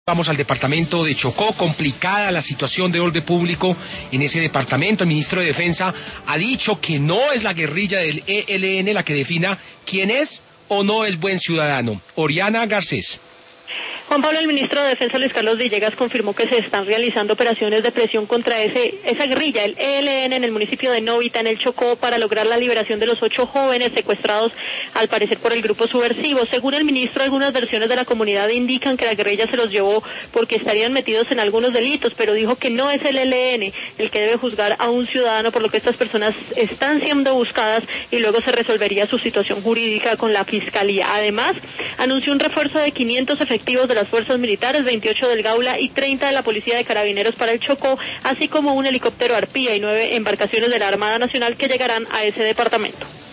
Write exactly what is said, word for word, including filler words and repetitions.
Vamos al departamento de Chocó, complicada la situación de orden público en ese departamento. El ministro de Defensa ha dicho que no es la guerrilla del E L N la que defina quién es o no es buen ciudadano. Oriana Garcés. Juan Pablo, el ministro de Defensa Luis Carlos Villegas confirmó que se están realizando operaciones de presión contra ese esa guerrilla, el E L N, en el municipio de Novita, en el Chocó, para lograr la liberación de los ocho jóvenes secuestrados, al parecer por el grupo subversivo. Según el ministro, algunas versiones de la comunidad indican que la guerrilla se los llevó porque estarían metidos en algunos delitos, pero dijo que no es el E L N el que debe juzgar a un ciudadano, por lo que estas personas están siendo buscadas y luego se resolvería su situación jurídica con la Fiscalía. Además, anunció un refuerzo de quinientos efectivos de las fuerzas militares, veintiocho del Gaula y treinta de la Policía de Carabineros para el Chocó, así como un helicóptero Arpía y nueve embarcaciones de la Armada Nacional que llegarán a ese departamento.